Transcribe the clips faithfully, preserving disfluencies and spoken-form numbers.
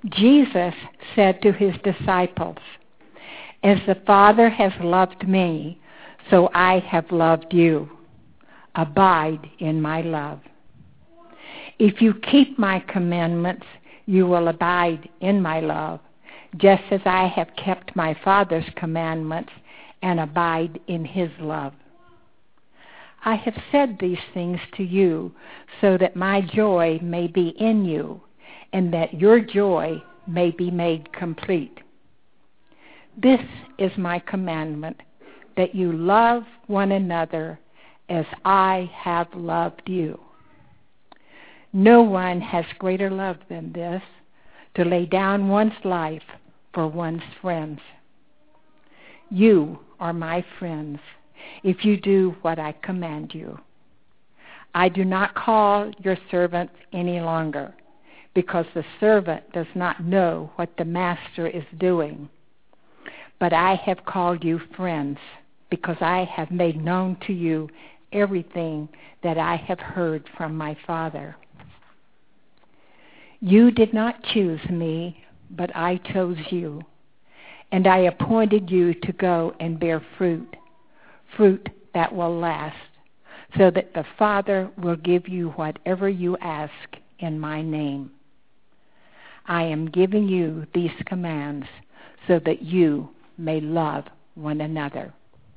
Jesus said to his disciples, "As the Father has loved me, so I have loved you. Abide in my love. If you keep my commandments, you will abide in my love, just as I have kept my Father's commandments and abide in his love. I have said these things to you so that my joy may be in you and that your joy may be made complete. This is my commandment, that you love one another as I have loved you. No one has greater love than this, to lay down one's life for one's friends. You are my friends if you do what I command you. I do not call your servants any longer, because the servant does not know what the master is doing. But I have called you friends, because I have made known to you everything that I have heard from my Father. You did not choose me, but I chose you, and I appointed you to go and bear fruit, fruit that will last, so that the Father will give you whatever you ask in my name. I am giving you these commands so that you may love one another."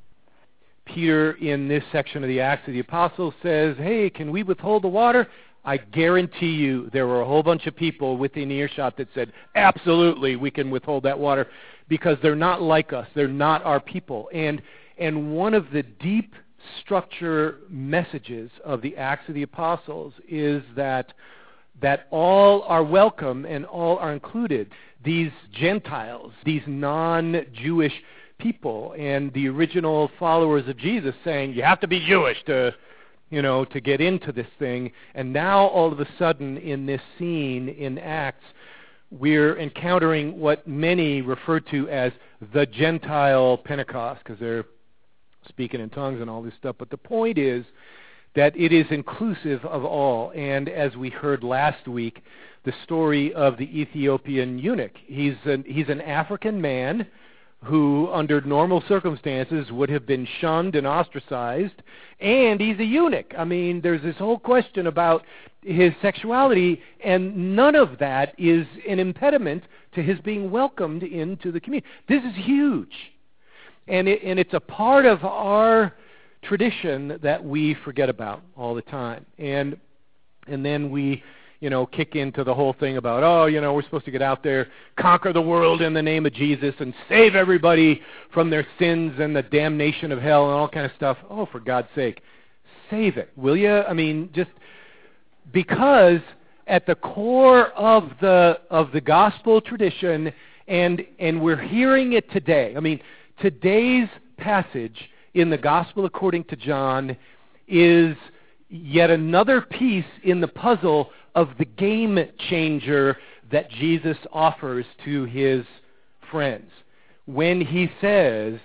Peter, in this section of the Acts of the Apostles, says, hey, can we withhold the water? I guarantee you there were a whole bunch of people within earshot that said, absolutely, we can withhold that water, because they're not like us. They're not our people. And and one of the deep structure messages of the Acts of the Apostles is that that all are welcome and all are included. These Gentiles, these non-Jewish people, and the original followers of Jesus saying, you have to be Jewish to, you know, to get into this thing. And now all of a sudden in this scene in Acts, we're encountering what many refer to as the Gentile Pentecost, because they're speaking in tongues and all this stuff. But the point is that it is inclusive of all. And as we heard last week, the story of the Ethiopian eunuch. He's an, he's an African man who, under normal circumstances, would have been shunned and ostracized, and he's a eunuch. I mean, there's this whole question about his sexuality, and none of that is an impediment to his being welcomed into the community. This is huge, and it, and it's a part of our tradition that we forget about all the time, and and then we, you know, kick into the whole thing about, oh, you know, we're supposed to get out there, conquer the world in the name of Jesus, and save everybody from their sins and the damnation of hell and all kind of stuff. Oh, for God's sake, save it, will you? I mean, just because at the core of the of the gospel tradition, and and we're hearing it today. I mean, today's passage in the Gospel according to John is yet another piece in the puzzle of the game changer that Jesus offers to his friends when he says,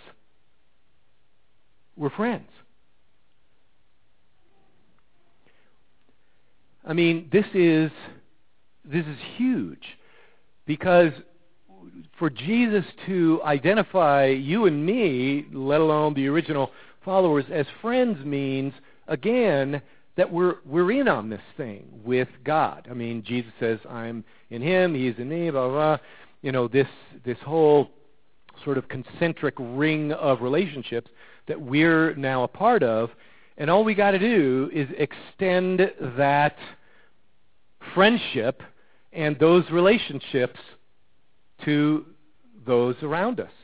we're friends. I mean, this is this is huge, because for Jesus to identify you and me, let alone the original followers, as friends means, again, that we're we're in on this thing with God. I mean, Jesus says, I'm in him, he's in me, blah, blah, blah. You know, this this whole sort of concentric ring of relationships that we're now a part of, and all we got to do is extend that friendship and those relationships to those around us.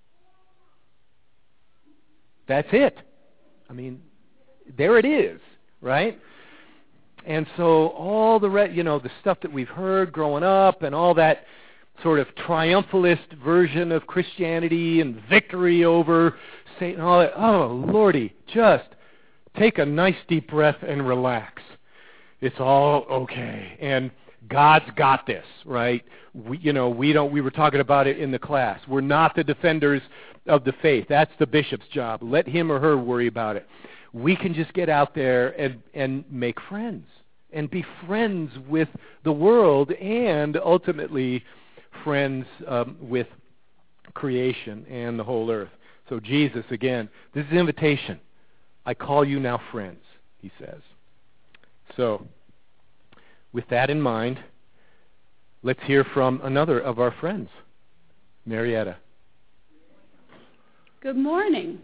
That's it. I mean, there it is, right? And so all the re- you know the stuff that we've heard growing up, and all that sort of triumphalist version of Christianity and victory over Satan, all that. Oh, Lordy, just take a nice deep breath and relax. It's all okay, and God's got this, right? We, you know, we don't. We were talking about it in the class. We're not the defenders of the faith. That's the bishop's job. Let him or her worry about it. We can just get out there and and make friends and be friends with the world, and ultimately friends um, with creation and the whole earth. So Jesus, again, this is an invitation. I call you now friends, he says. So, with that in mind, let's hear from another of our friends, Marietta. Good morning.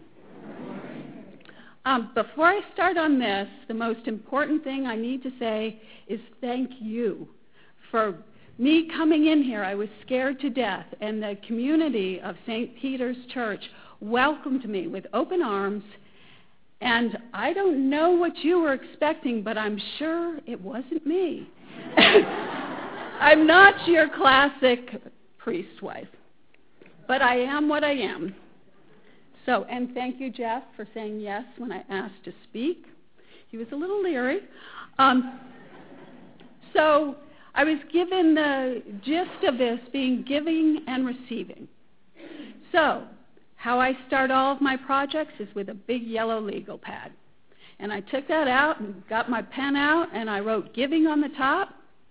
Um, before I start on this, the most important thing I need to say is thank you for me coming in here. I was scared to death, and the community of Saint Peter's Church welcomed me with open arms. And I don't know what you were expecting, but I'm sure it wasn't me. I'm not your classic priest wife, but I am what I am. So, and thank you, Jeff, for saying yes when I asked to speak. He was a little leery. Um, so I was given the gist of this being giving and receiving. So how I start all of my projects is with a big yellow legal pad. And I took that out and got my pen out, and I wrote giving on the top.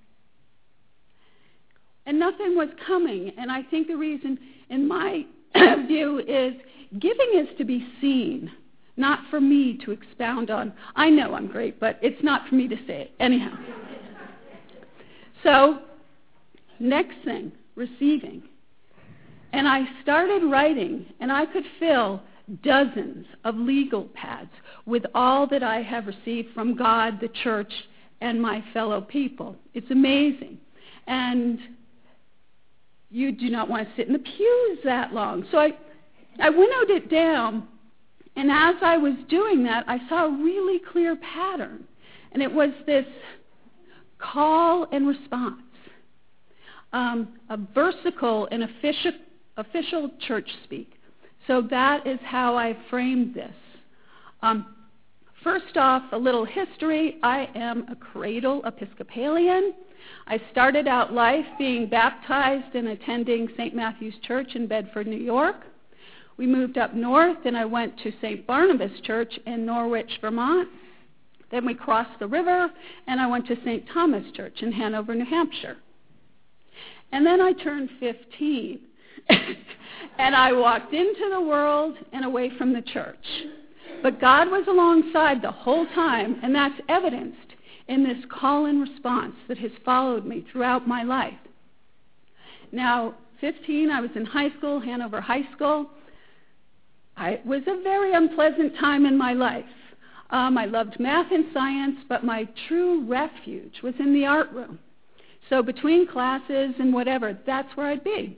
And nothing was coming. And I think the reason, in my view, is giving is to be seen, not for me to expound on. I know I'm great, but it's not for me to say it. Anyhow. So, next thing, receiving. And I started writing, and I could fill dozens of legal pads with all that I have received from God, the church, and my fellow people. It's amazing. And you do not want to sit in the pews that long. So I, I winnowed it down, and as I was doing that, I saw a really clear pattern. And it was this call and response, um, a versicle and official official church speak. So that is how I framed this. Um, first off, a little history. I am a cradle Episcopalian. I started out life being baptized and attending Saint Matthew's Church in Bedford, New York. We moved up north, and I went to Saint Barnabas Church in Norwich, Vermont. Then we crossed the river, and I went to Saint Thomas Church in Hanover, New Hampshire. And then I turned fifteen. And I walked into the world and away from the church. But God was alongside the whole time, and that's evidenced in this call and response that has followed me throughout my life. Now, fifteen, I was in high school, Hanover High School. I, it was a very unpleasant time in my life. Um, I loved math and science, but my true refuge was in the art room. So between classes and whatever, that's where I'd be.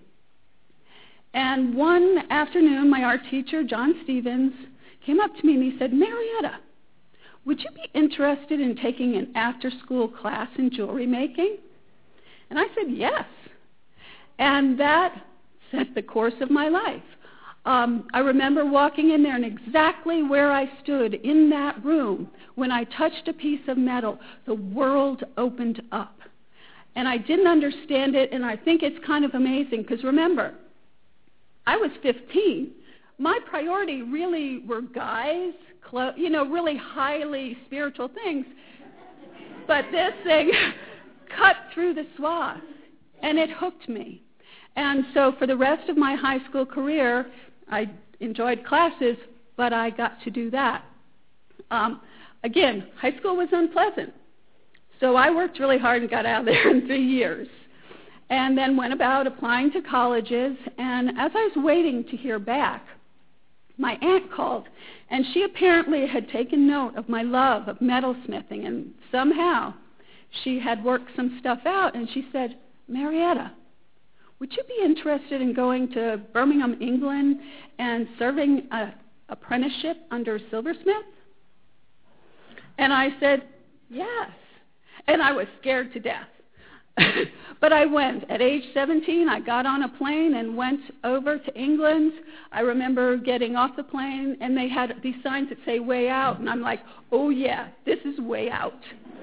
And one afternoon, my art teacher, John Stevens, came up to me and he said, Marietta, would you be interested in taking an after-school class in jewelry making? And I said, yes. And that set the course of my life. Um, I remember walking in there, and exactly where I stood in that room, when I touched a piece of metal, the world opened up. And I didn't understand it, and I think it's kind of amazing, because remember, I was fifteen. My priority really were guys, clo- you know, really highly spiritual things. But this thing cut through the swath, and it hooked me. And so for the rest of my high school career, I enjoyed classes, but I got to do that. Um, again, high school was unpleasant. So I worked really hard and got out of there in three years. And then went about applying to colleges, and as I was waiting to hear back, my aunt called, and she apparently had taken note of my love of metalsmithing, and somehow she had worked some stuff out, and she said, Marietta, would you be interested in going to Birmingham, England, and serving an apprenticeship under a silversmith? And I said, yes. And I was scared to death. But I went. At age seventeen, I got on a plane and went over to England. I remember getting off the plane, and they had these signs that say way out, and I'm like, oh yeah, this is way out.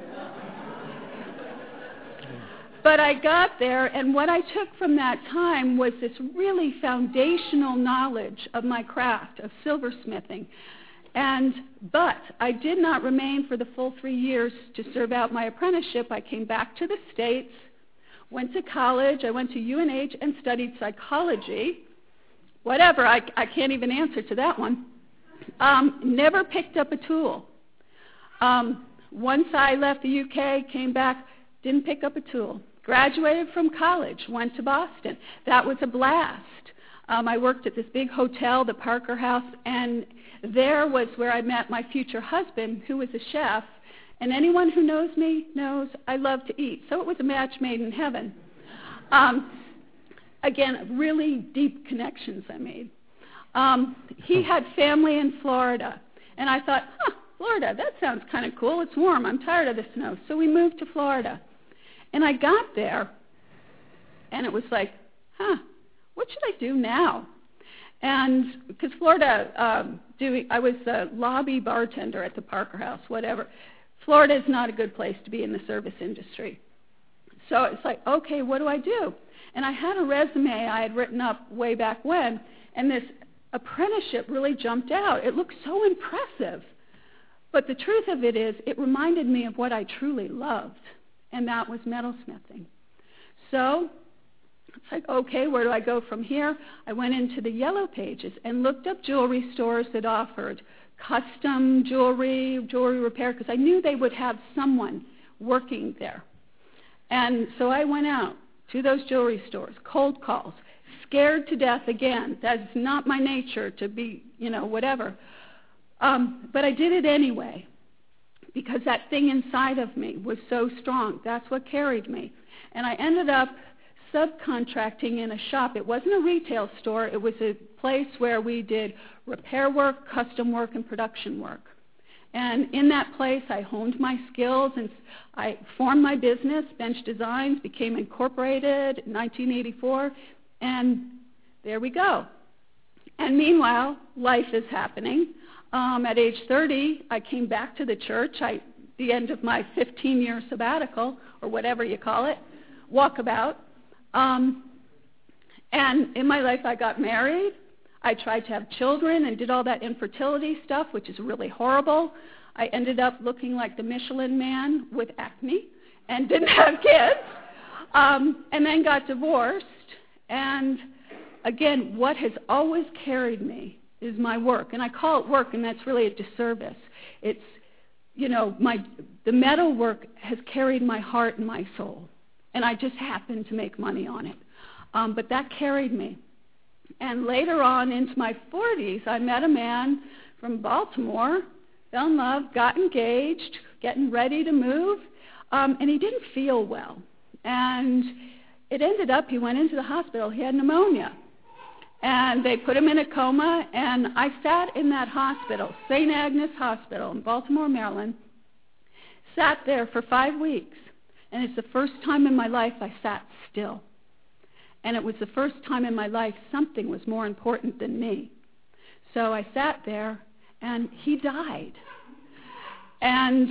But I got there, and what I took from that time was this really foundational knowledge of my craft, of silversmithing. And, but I did not remain for the full three years to serve out my apprenticeship. I came back to the States, went to college. I went to U N H and studied psychology. Whatever, I, I can't even answer to that one. Um, never picked up a tool. Um, once I left the U K, came back, didn't pick up a tool. Graduated from college, went to Boston. That was a blast. Um, I worked at this big hotel, the Parker House, and there was where I met my future husband, who was a chef. And anyone who knows me knows I love to eat. So it was a match made in heaven. Um, again, really deep connections I made. Um, he had family in Florida. And I thought, huh, Florida, that sounds kind of cool. It's warm. I'm tired of the snow. So we moved to Florida. And I got there, and it was like, huh, what should I do now? And because Florida, um, doing, I was a lobby bartender at the Parker House, whatever. Florida is not a good place to be in the service industry. So it's like, okay, what do I do? And I had a resume I had written up way back when, and this apprenticeship really jumped out. It looked so impressive. But the truth of it is, it reminded me of what I truly loved, and that was metalsmithing. So it's like, okay, where do I go from here? I went into the Yellow Pages and looked up jewelry stores that offered custom jewelry, jewelry repair, because I knew they would have someone working there. And so I went out to those jewelry stores, cold calls, scared to death again. That's not my nature to be, you know, whatever. Um, but I did it anyway, because that thing inside of me was so strong. That's what carried me. And I ended up subcontracting in a shop. It wasn't a retail store. It was a place where we did repair work, custom work, and production work. And in that place, I honed my skills, and I formed my business, Bench Designs, became incorporated in nineteen eighty-four, and there we go. And meanwhile, life is happening. Um, at age thirty, I came back to the church, I, the end of my fifteen-year sabbatical, or whatever you call it, walkabout. Um, and in my life, I got married. I tried to have children and did all that infertility stuff, which is really horrible. I ended up looking like the Michelin Man with acne and didn't have kids, um, and then got divorced. And again, what has always carried me is my work. And I call it work, and that's really a disservice. It's, you know, my the metal work has carried my heart and my soul. And I just happened to make money on it. Um, but that carried me. And later on into my forties, I met a man from Baltimore, fell in love, got engaged, getting ready to move, um, and he didn't feel well. And it ended up he went into the hospital. He had pneumonia. And they put him in a coma, and I sat in that hospital, Saint Agnes Hospital in Baltimore, Maryland, sat there for five weeks. And it's the first time in my life I sat still. And it was the first time in my life something was more important than me. So I sat there, and he died. And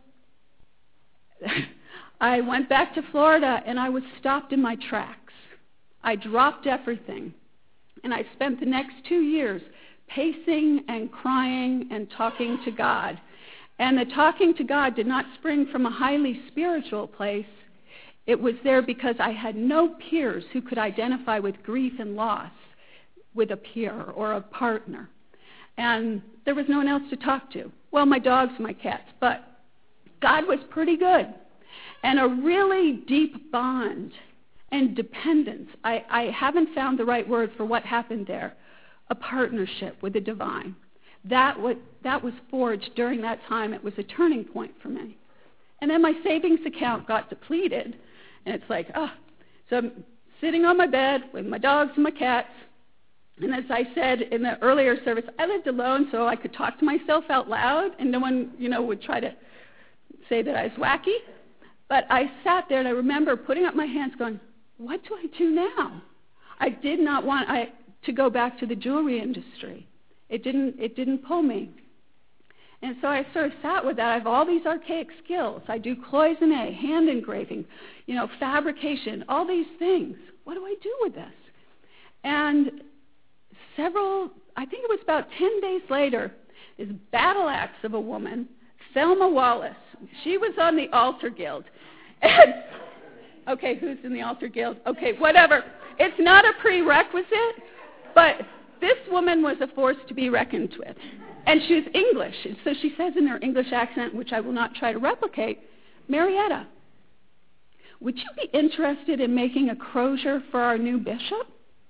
I went back to Florida, and I was stopped in my tracks. I dropped everything. And I spent the next two years pacing and crying and talking to God. And the talking to God did not spring from a highly spiritual place. It was there because I had no peers who could identify with grief and loss with a peer or a partner. And there was no one else to talk to. Well, my dogs and my cats, but God was pretty good. And a really deep bond and dependence. I, I haven't found the right word for what happened there. A partnership with the divine. That was, that was forged during that time. It was a turning point for me. And then my savings account got depleted. And it's like, oh. So I'm sitting on my bed with my dogs and my cats. And as I said in the earlier service, I lived alone so I could talk to myself out loud. And no one, you know, would try to say that I was wacky. But I sat there and I remember putting up my hands going, what do I do now? I did not want I, to go back to the jewelry industry. It didn't, it didn't pull me. And so I sort of sat with that. I have all these archaic skills. I do cloisonne, hand engraving, you know, fabrication, all these things. What do I do with this? And several, I think it was about ten days later, this battle axe of a woman, Thelma Wallace, she was on the Altar Guild. And Okay, who's in the altar guild? Okay, whatever. It's not a prerequisite, but this woman was a force to be reckoned with. And she was English. And so she says in her English accent, which I will not try to replicate, Marietta, would you be interested in making a crozier for our new bishop?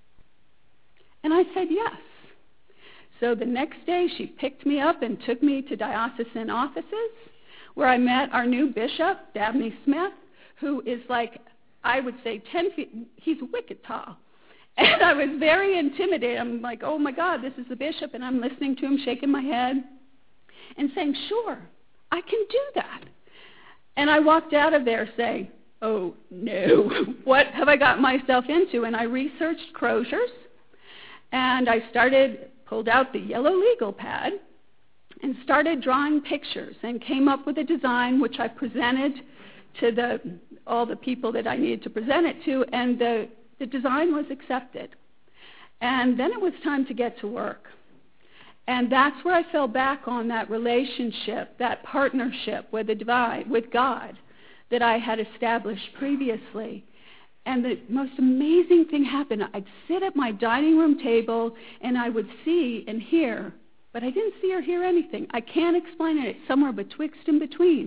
And I said yes. So the next day she picked me up and took me to diocesan offices where I met our new bishop, Dabney Smith, who is like, I would say, ten feet. He's wicked tall. And I was very intimidated. I'm like, oh, my God, this is the bishop. And I'm listening to him, shaking my head and saying, sure, I can do that. And I walked out of there saying, oh, no, what have I got myself into? And I researched croziers, and I started, pulled out the yellow legal pad and started drawing pictures and came up with a design which I presented to the all the people that I needed to present it to, and the, the design was accepted. And then it was time to get to work. And that's where I fell back on that relationship, that partnership with the divine, with God, that I had established previously. And the most amazing thing happened. I'd sit at my dining room table, and I would see and hear, but I didn't see or hear anything. I can't explain it. It's somewhere betwixt and between.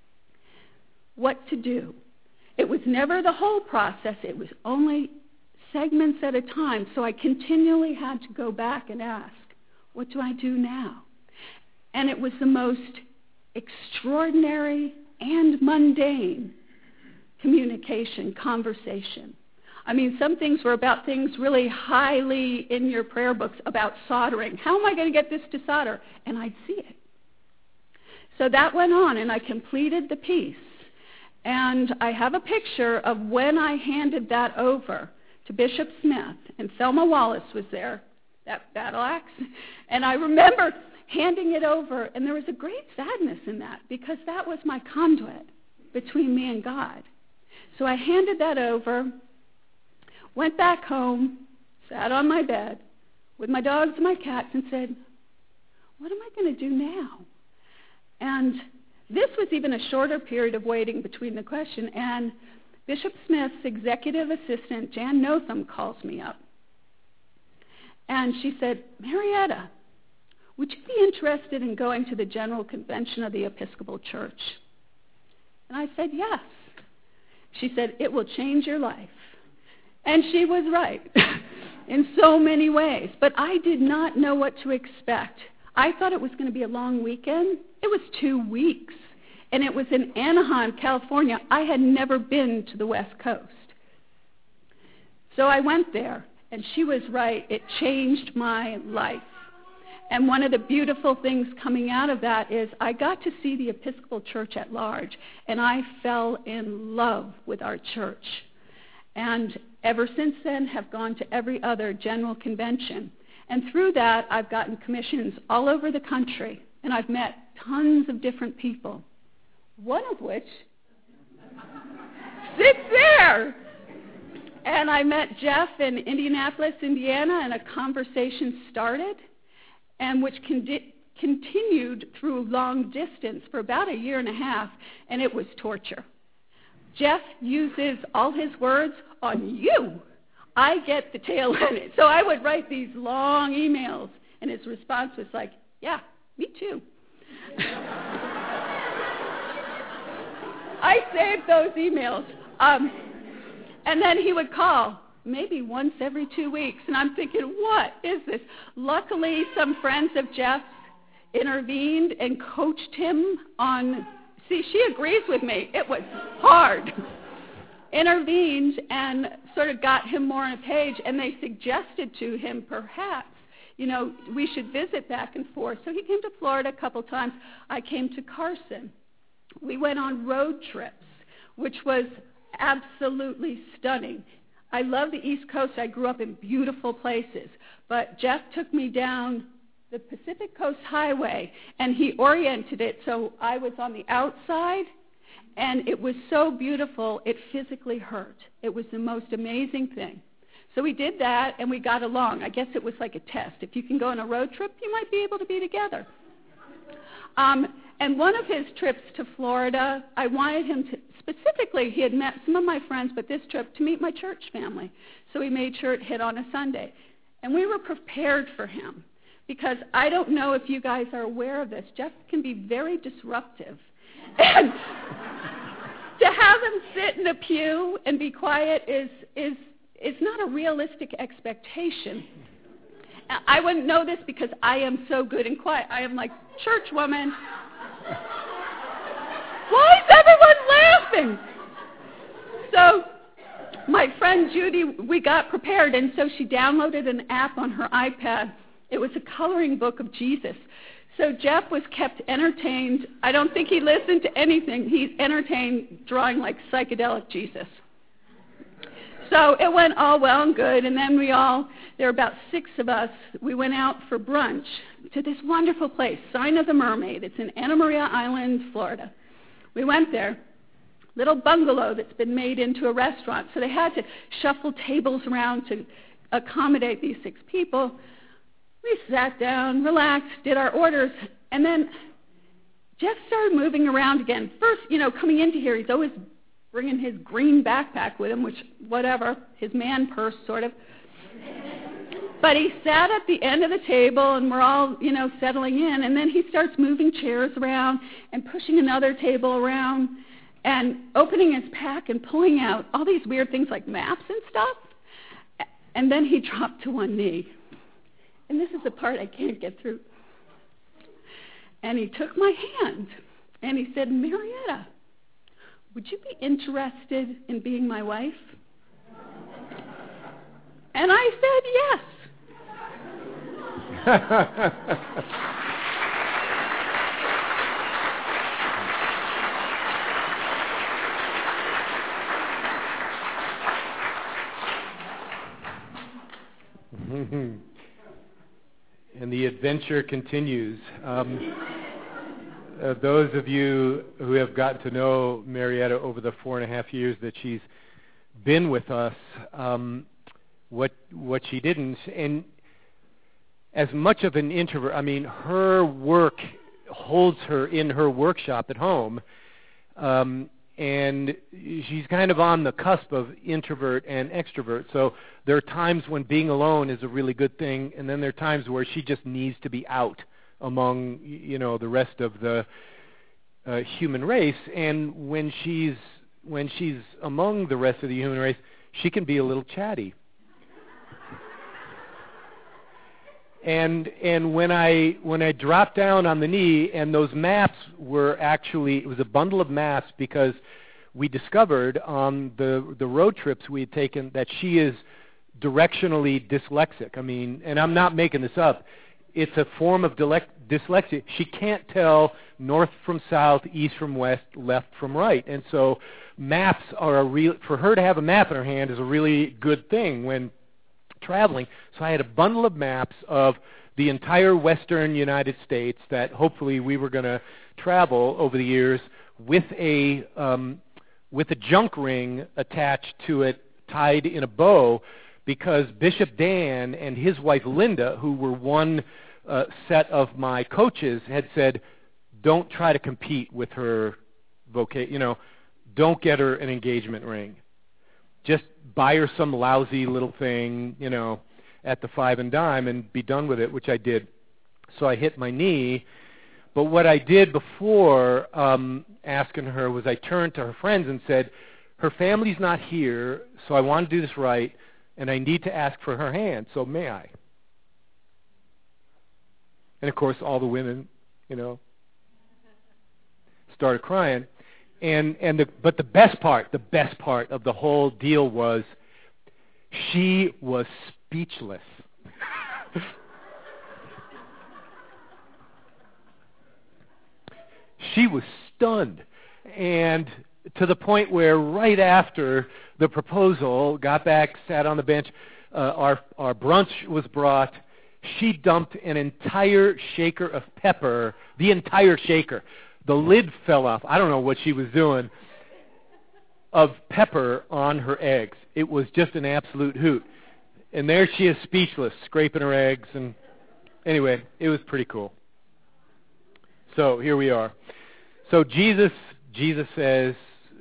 What to do. It was never the whole process. It was only segments at a time. So I continually had to go back and ask, what do I do now? And it was the most extraordinary and mundane communication, conversation. I mean, some things were about things really highly in your prayer books about soldering. How am I going to get this to solder? And I'd see it. So that went on, and I completed the piece. And I have a picture of when I handed that over to Bishop Smith, and Thelma Wallace was there, that battle axe. And I remember handing it over, and there was a great sadness in that, because that was my conduit between me and God. So I handed that over, went back home, sat on my bed with my dogs and my cats, and said, what am I going to do now? And this was even a shorter period of waiting between the question, and Bishop Smith's executive assistant, Jan Notham, calls me up. And she said, Marietta, would you be interested in going to the General Convention of the Episcopal Church? And I said, yes. She said, it will change your life. And she was right in so many ways. But I did not know what to expect. I thought it was going to be a long weekend. It was two weeks. And it was in Anaheim, California. I had never been to the West Coast. So I went there, and she was right. It changed my life. And one of the beautiful things coming out of that is I got to see the Episcopal Church at large, and I fell in love with our church. And ever since then have gone to every other general convention. And through that, I've gotten commissions all over the country, and I've met tons of different people, one of which sits there. And I met Jeff in Indianapolis, Indiana, and a conversation started, and which con- continued through long distance for about a year and a half, and it was torture. Jeff uses all his words on you. I get the tail end. So I would write these long emails, and his response was like, yeah, me too. I saved those emails. Um, and then he would call maybe once every two weeks, and I'm thinking, what is this? Luckily, some friends of Jeff's intervened and coached him on, see, she agrees with me. It was hard. Intervened and sort of got him more on a page, and they suggested to him perhaps, you know, we should visit back and forth. So he came to Florida a couple times. I came to Carson. We went on road trips, which was absolutely stunning. I love the East Coast. I grew up in beautiful places. But Jeff took me down the Pacific Coast Highway, and he oriented it so I was on the outside, and it was so beautiful, it physically hurt. It was the most amazing thing. So we did that, and we got along. I guess it was like a test. If you can go on a road trip, you might be able to be together. Um, and one of his trips to Florida, I wanted him to specifically, he had met some of my friends, but this trip to meet my church family. So he made sure it hit on a Sunday. And we were prepared for him because I don't know if you guys are aware of this. Jeff can be very disruptive. And to have him sit in a pew and be quiet is, is, is not a realistic expectation. I wouldn't know this because I am so good and quiet. I am like, church woman. Why is everyone laughing? So my friend Judy, we got prepared, and so she downloaded an app on her iPad. It was a coloring book of Jesus. So Jeff was kept entertained. I don't think he listened to anything. He's entertained drawing like psychedelic Jesus. So it went all well and good, and then we all, there were about six of us, we went out for brunch to this wonderful place, Sign of the Mermaid. It's in Anna Maria Island, Florida. We went there, little bungalow that's been made into a restaurant, so they had to shuffle tables around to accommodate these six people. We sat down, relaxed, did our orders, and then Jeff started moving around again. First, you know, coming into here, he's always bringing his green backpack with him, which, whatever, his man purse, sort of. But he sat at the end of the table, and we're all, you know, settling in, and then he starts moving chairs around and pushing another table around and opening his pack and pulling out all these weird things like maps and stuff. And then he dropped to one knee. And this is the part I can't get through. And he took my hand, and he said, Marietta, would you be interested in being my wife? And I said yes. And the adventure continues. Um, uh, those of you who have gotten to know Marietta over the four and a half years that she's been with us, um, what what she didn't, and as much of an introvert, I mean, her work holds her in her workshop at home, um, and she's kind of on the cusp of introvert and extrovert. So there are times when being alone is a really good thing, and then there are times where she just needs to be out among, you know, the rest of the uh, human race. And when she's when she's among the rest of the human race, she can be a little chatty. And and when I when I dropped down on the knee, and those maps were actually, it was a bundle of maps because we discovered on the the road trips we had taken that she is directionally dyslexic. I mean, and I'm not making this up. It's a form of dyslexia. She can't tell north from south, east from west, left from right. And so maps are a real, for her to have a map in her hand is a really good thing when traveling. So I had a bundle of maps of the entire western United States that hopefully we were going to travel over the years with a um, with a junk ring attached to it, tied in a bow, because Bishop Dan and his wife Linda, who were one uh, set of my coaches, had said, "Don't try to compete with her voca- you know, don't get her an engagement ring. Just buy her some lousy little thing, you know, at the five and dime and be done with it," which I did. So I hit my knee. But what I did before um, asking her was I turned to her friends and said, her family's not here, so I want to do this right, and I need to ask for her hand, so may I? And, of course, all the women, you know, started crying. And and the but the best part, the best part of the whole deal was she was speechless. She was stunned, and to the point where right after the proposal, got back, sat on the bench, uh, our our brunch was brought. She dumped an entire shaker of pepper, the entire shaker. The lid fell off. I don't know what she was doing, of pepper on her eggs. It was just an absolute hoot. And there she is, speechless, scraping her eggs. And anyway, it was pretty cool. So here we are. So Jesus, Jesus says,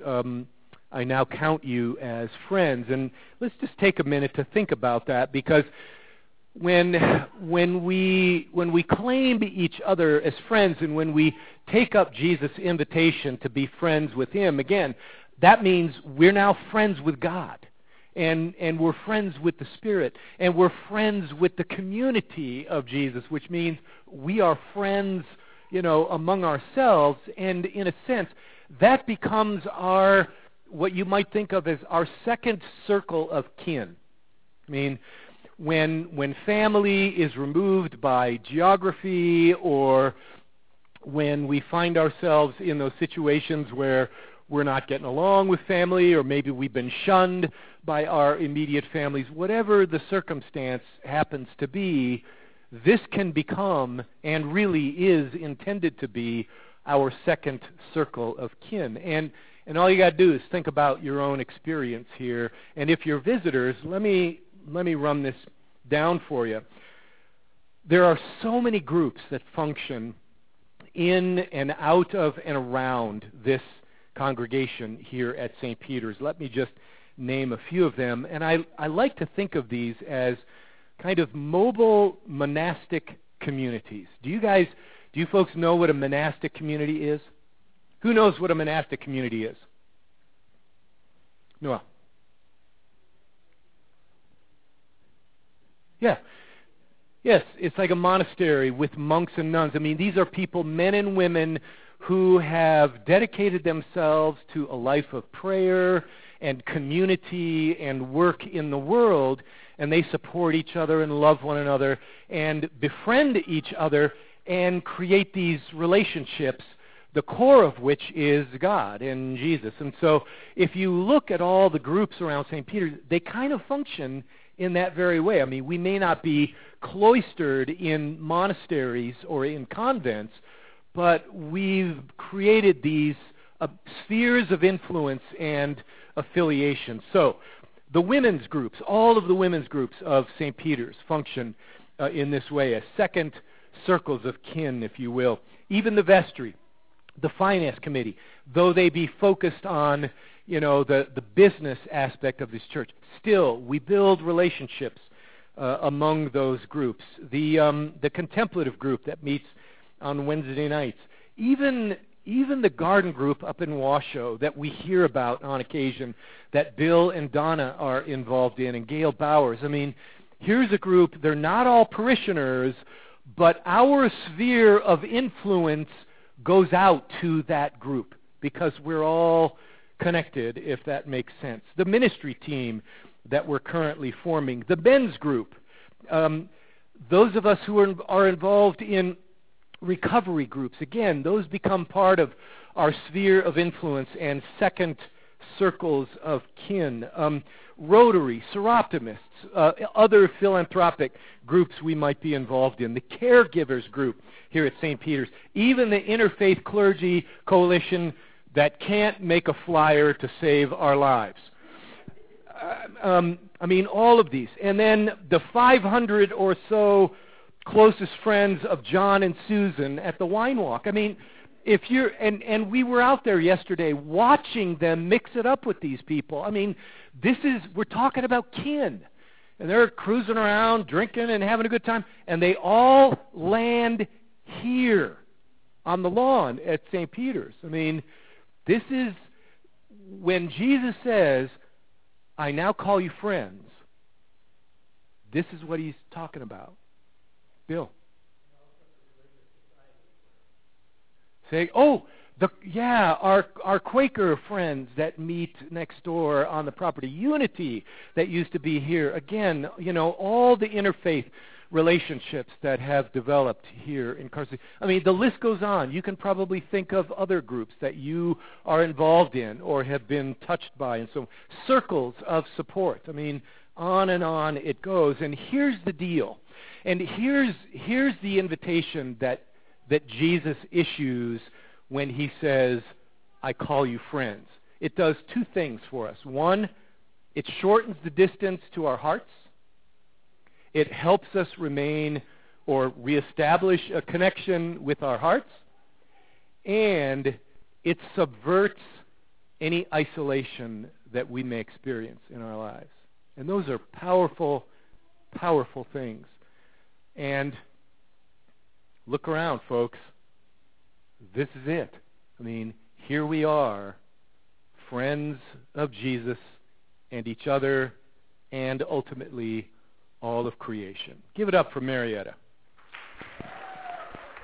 um, I now count you as friends. And let's just take a minute to think about that, because when when we when we claim each other as friends, and when we take up Jesus' invitation to be friends with him, again, that means we're now friends with God. And and we're friends with the Spirit, and we're friends with the community of Jesus, which means we are friends, you know, among ourselves. And in a sense, that becomes our, what you might think of as our second circle of kin. I mean, when when family is removed by geography, or when we find ourselves in those situations where we're not getting along with family, or maybe we've been shunned by our immediate families, whatever the circumstance happens to be, this can become, and really is intended to be, our second circle of kin. And and all you got to do is think about your own experience here. And if you're visitors, let me let me run this down for you. There are so many groups that function in and out of and around this congregation here at Saint Peter's. Let me just name a few of them. And I, I like to think of these as kind of mobile monastic communities. Do you guys, do you folks know what a monastic community is? Who knows what a monastic community is? Noah. Yeah. Yes, it's like a monastery with monks and nuns. I mean, these are people, men and women, who have dedicated themselves to a life of prayer and community and work in the world, and they support each other and love one another and befriend each other and create these relationships, the core of which is God and Jesus. And so if you look at all the groups around Saint Peter's, they kind of function in that very way. I mean, we may not be cloistered in monasteries or in convents, but we've created these uh, spheres of influence and affiliation. So the women's groups, all of the women's groups of Saint Peter's function uh, in this way, as second circles of kin, if you will. Even the vestry, the finance committee, though they be focused on, you know, the, the business aspect of this church, still we build relationships uh, among those groups. The um, the contemplative group that meets on Wednesday nights, even even the garden group up in Washoe that we hear about on occasion, that Bill and Donna are involved in, and Gail Bowers. I mean, here's a group, they're not all parishioners, but our sphere of influence goes out to that group because we're all connected, if that makes sense. The ministry team that we're currently forming, the men's group, um, those of us who are, are involved in recovery groups, again, those become part of our sphere of influence and second circles of kin. Um, Rotary, Seroptimists, uh, other philanthropic groups we might be involved in, the caregivers group here at Saint Peter's, even the Interfaith Clergy Coalition that can't make a flyer to save our lives. Uh, um, I mean, all of these. And then the five hundred or so closest friends of John and Susan at the Wine Walk. I mean, if you're, and, and we were out there yesterday watching them mix it up with these people. I mean, this is, we're talking about kin. And they're cruising around, drinking and having a good time, and they all land here on the lawn at Saint Peter's. I mean, this is, when Jesus says, I now call you friends, this is what he's talking about. Bill. Say, oh, the yeah, our our Quaker friends that meet next door on the property. Unity that used to be here. Again, you know, all the interfaith relationships that have developed here in Carson City. I mean, the list goes on. You can probably think of other groups that you are involved in or have been touched by, and so circles of support. I mean, on and on it goes. And here's the deal. And here's here's the invitation that that Jesus issues when he says, I call you friends. It does two things for us. One, it shortens the distance to our hearts. It helps us remain or reestablish a connection with our hearts. And it subverts any isolation that we may experience in our lives. And those are powerful, powerful things. And look around, folks. This is it. I mean, here we are, friends of Jesus and each other and ultimately all of creation. Give it up for Marietta.